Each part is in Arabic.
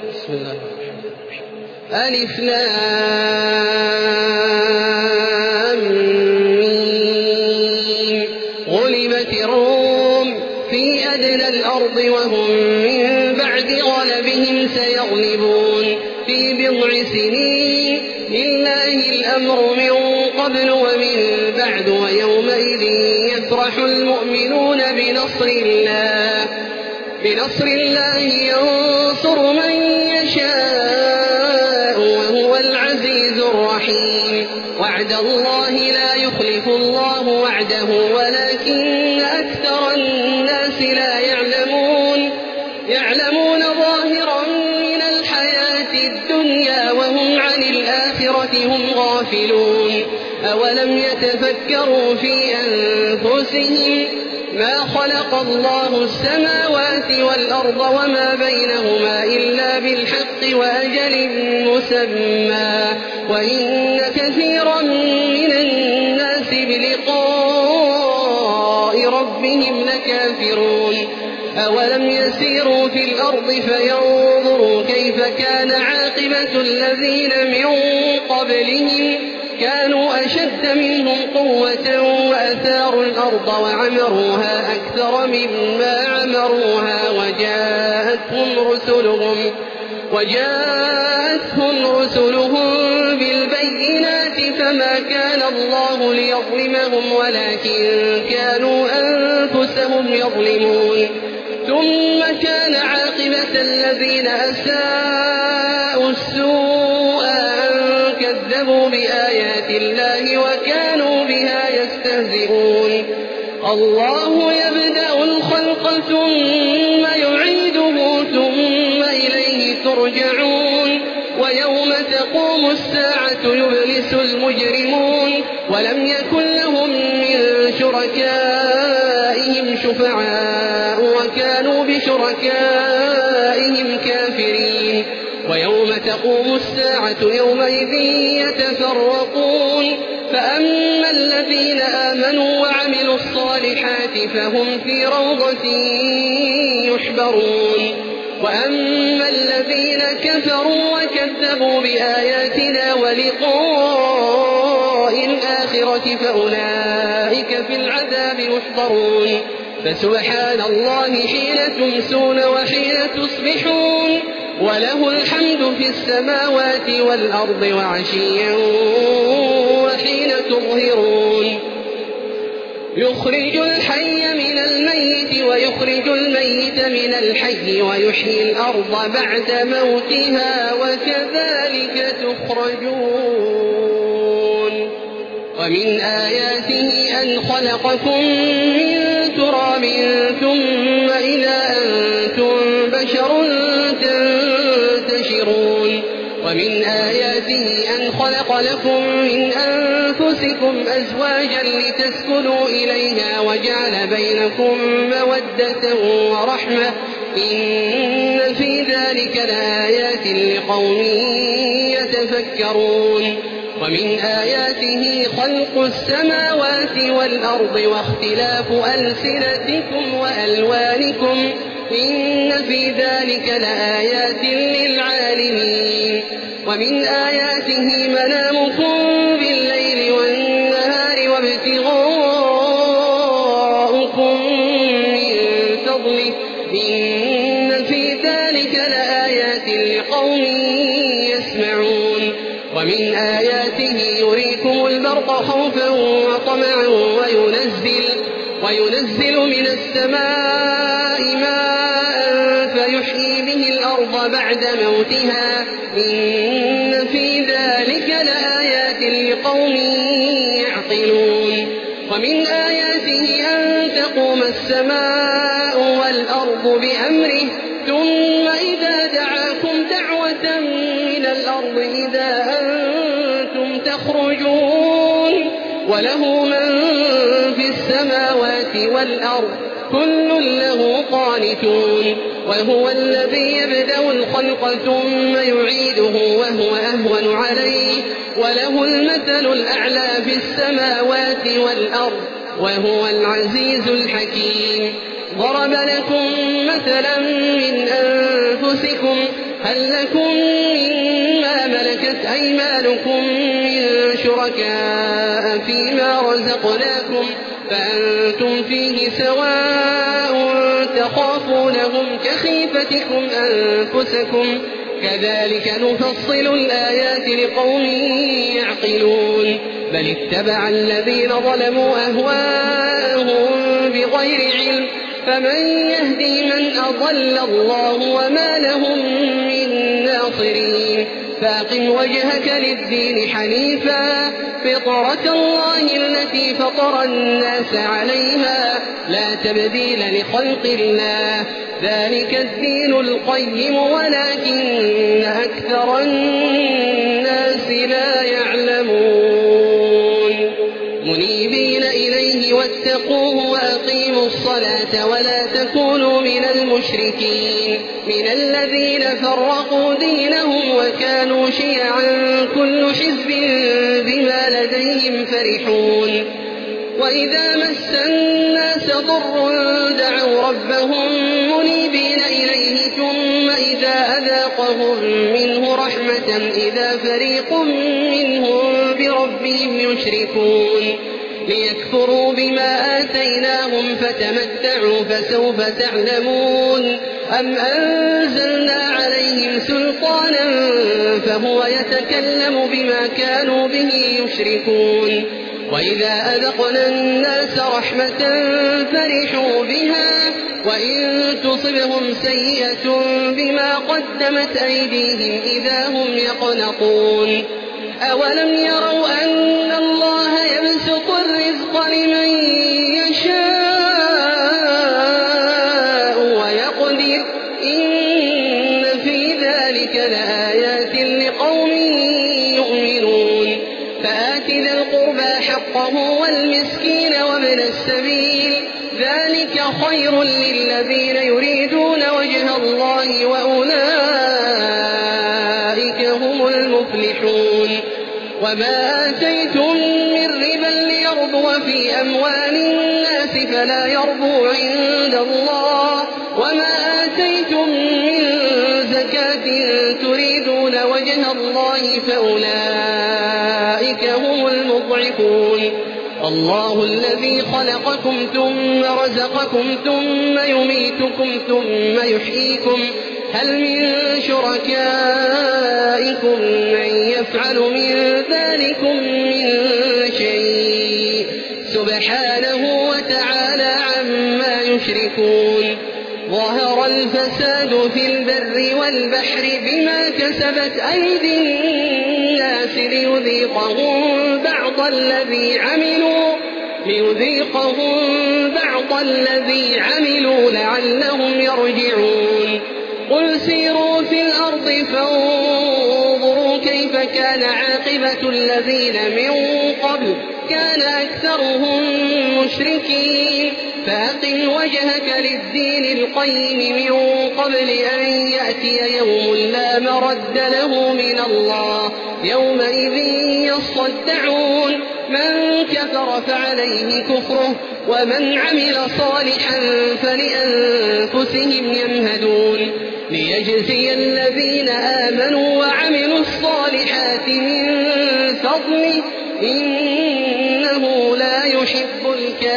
بسم الله. ألف لام ميم. غلبت الروم في أدنى الأرض وهم من بعد غلبهم سيغلبون في بضع سنين. لله الأمر من قبل ومن بعد ويومئذ يفرح المؤمنون بنصر الله ينصر من يشاء وهو العزيز الرحيم. وعد الله لا يخلف الله وعده ولكن أكثر الناس لا يعلمون ظاهرا من الحياة الدنيا وهم عن الآخرة هم غافلون. أولم يتفكروا في أنفسهم ما خلق الله السماوات والأرض وما بينهما إلا بالحق وأجل مسمى وإن كثيرا من الناس بلقاء ربهم لكافرون. أولم يسيروا في الأرض فينظروا كيف كان عاقبة الذين من قبلهم كانوا أشد منهم قوة وأثاروا الأرض وعمروها أكثر مما عمروها وجاءتهم رسلهم بالبينات فما كان الله ليظلمهم ولكن كانوا أنفسهم يظلمون. ثم كان عاقبة الذين أساءوا السوء أن كذبوا بآيات الله وكانوا بها يستهزئون. الله يبدأ الخلق ثم يعيده ثم إليه ترجعون. ويوم تقوم الساعة يبلس المجرمون ولم يكن لهم من شركائهم شفعاء وكانوا بشركائهم كافرين. ويوم تقوم الساعة يومئذ يتفرقون فأما الذين آمنوا وعملوا الصالحات فهم في روضة يحبرون وأما الذين كفروا وكذبوا بآياتنا ولقاء الآخرة فأولئك في العذاب محضرون. فسبحان الله حين تمسون وحين تصبحون وله الحمد في السماوات والأرض وعشيا وحين تظهرون. يخرج الحي من الميت ويخرج الميت من الحي ويحيي الأرض بعد موتها وكذلك تخرجون. ومن آياته أن خلقكم من تراب ثم إذا أنتم بشر تنتشرون. ومن آياته أن خلق لكم من أنفسكم أزواجا لتسكنوا إليها وجعل بينكم مودة ورحمة إن في ذلك لآيات لقوم يتفكرون. ومن آياته خلق السماوات والأرض واختلاف ألسنتكم وألوانكم إن في ذلك لآيات للعالمين. ومن آياته منامكم بالليل والنهار وابتغاؤكم من فضله إن في ذلك لآيات لقوم يسمعون. ومن آياته يريكم البرق خوفا وطمعا وينزل من السماء ماء فيحيي به الأرض بعد موتها إن في ذلك لآيات لقوم يعقلون. ومن آياته أن تقوم السماء والأرض بأمره ثم إذا دعاكم دعوة من الأرض إذا أنتم تخرجون. وله من في السماوات والأرض كل له قانتون. وهو الذي يبدأ الخلق ثم يعيده وهو أهون عليه وله المثل الأعلى في السماوات والأرض وهو العزيز الحكيم. ضرب لكم مثلا من أنفسكم هل لكم مما ملكت أيمانكم من شركاء فيما رزقناكم فأنتم فيه سواء تخافونهم كخيفتكم أنفسكم كذلك نفصل الآيات لقوم يعقلون بل اتبع الذين ظلموا أهواءهم بغير علم فمن يهدي من أضل الله وما لهم من ناصرين فأقم وجهك للدين حنيفا فطرة الله التي فطر الناس عليها لا تبديل لخلق الله ذلك الدين القيم ولكن أكثر الناس لا يعلمون منيبين إليه واتقوه وأقيموا الصلاة ولا تكونوا من المشركين من الذين فرقوا دينهم وكانوا شيعا كل حزب بما لديهم فرحون وإذا مس الناس ضر دعوا ربهم منيبين إليه ثم إذا أذاقهم منه رحمة إذا فريق منهم بربهم يشركون ليكفروا بما آتيناهم فتمتعوا فسوف تعلمون أم أنزلنا عليهم سلطانا فهو يتكلم بما كانوا به يشركون وإذا أذقنا الناس رحمة فرحوا بها وإن تصبهم سيئة بما قدمت أيديهم إذا هم يقنطون أولم يروا أن الله يبسط الرزق لمن يشاء ويقدر إن في ذلك لآيات لقوم يؤمنون فآت ذا القربى حقه والمسكين وابن السبيل ذلك خير للذين يريدون وجه الله وأولئك هم المفلحون وما آتيتم من ربا ليربو في أموال الناس فلا يربو عند الله وما آتيتم من زكاة تريدون وجه الله فأولئك هم المضعفون الله الذي خلقكم ثم رزقكم ثم يميتكم ثم يحييكم هل من شركائكم من يفعل من ذلكم من شيء سبحانه وتعالى عما يشركون ظهر الفساد في البر والبحر بما كسبت أيدي الناس ليذيقهم بعض الذي عملوا لعلهم يرجعون قل سيروا في الأرض فانظروا كيف كان عاقبة الذين من قبل كان أكثرهم مشركين فأقم وجهك للدين القيم من قبل أن يأتي يوم لا مرد له من الله يومئذ يصدعون من كفر فعليه كفره ومن عمل صالحا فلأنفسهم يمهدون ليجزي الذين آمنوا وعملوا الصالحات من فضله إنه لا يحب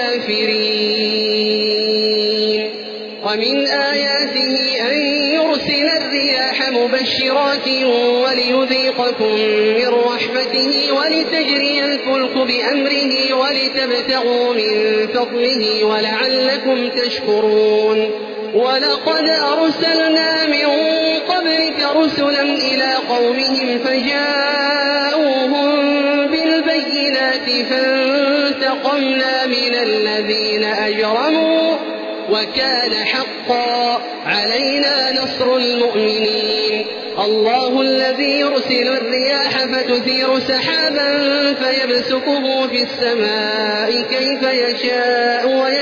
الكافرين ومن آياته أن يرسل الرياح مبشرات وليذيقكم من رحمته ولتجري الفلك بأمره ولتبتغوا من فضله ولعلكم تشكرون ولقد أرسلنا من قبلك رسلا إلى قومهم فجاءوهم بالبينات فانتقمنا من الذين أجرموا وكان حقا علينا نصر المؤمنين الله الذي يرسل الرياح فتثير سحابا فيبسطه في السماء كيف يشاء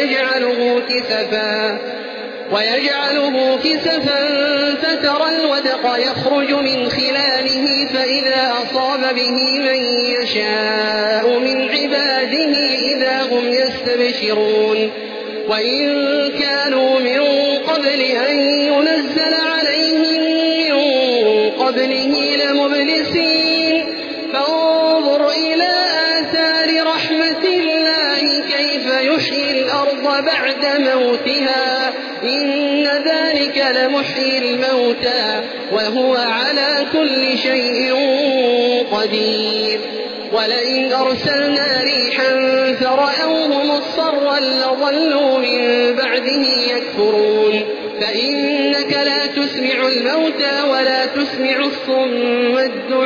ويجعله كسفا فترى الودق يخرج من خلاله فإذا أصاب به من يشاء من عباده إذا هم يستبشرون وإن كانوا من قبل أن ينزل عليهم من قبله لمبلسين فانظر إلى آثار رحمة الله كيف يحيي الأرض بعد موتها إن ذلك لمحيي الموتى وهو على كل شيء قدير ولئن أرسلنا ريحا فرأوه مصفرا لظلوا من بعده يكفرون فإنك لا تسمع الموتى ولا تسمع الصم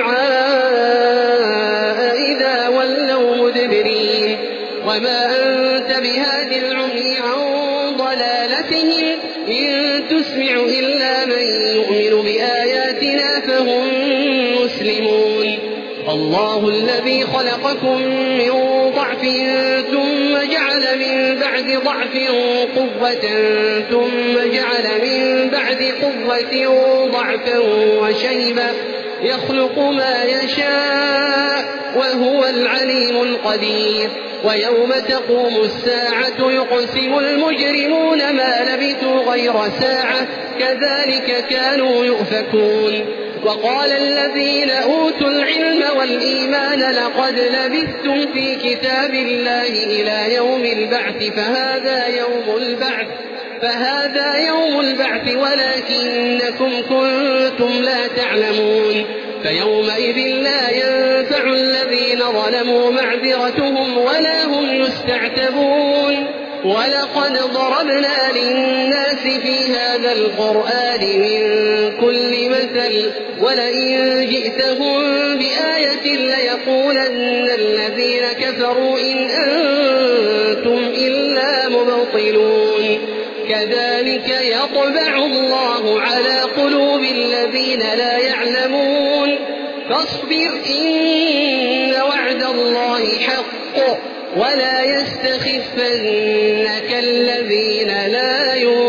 الدعاء إذا ولوا مدبرين وما أنت بهاد العمي عن ضلالتهم إن تسمع إلا من يؤمن بآياتنا فهم مسلمون الله الذي خلقكم من ضعف ثم جعل من بعد ضعف قوة ثم جعل من بعد قوة ضعفا وشيبا يخلق ما يشاء وهو العليم القدير ويوم تقوم الساعة يقسم المجرمون ما لبثوا غير ساعة كذلك كانوا يؤفكون وقال الذين أوتوا العلم والإيمان لقد لبثتم في كتاب الله إلى يوم البعث فهذا يوم البعث ولكنكم كنتم لا تعلمون فيومئذ لا ينفع الذين ظلموا معذرتهم ولا هم يستعتبون ولقد ضربنا للناس في هذا القرآن من كل مثل ولئن جئتهم بآية ليقولن الذين كفروا إن أنتم إلا مبطلون كذلك يطبع الله على قلوب الذين لا يعلمون فاصبر إن وعد الله حق ولا يستخفنك الذين لا يؤمنون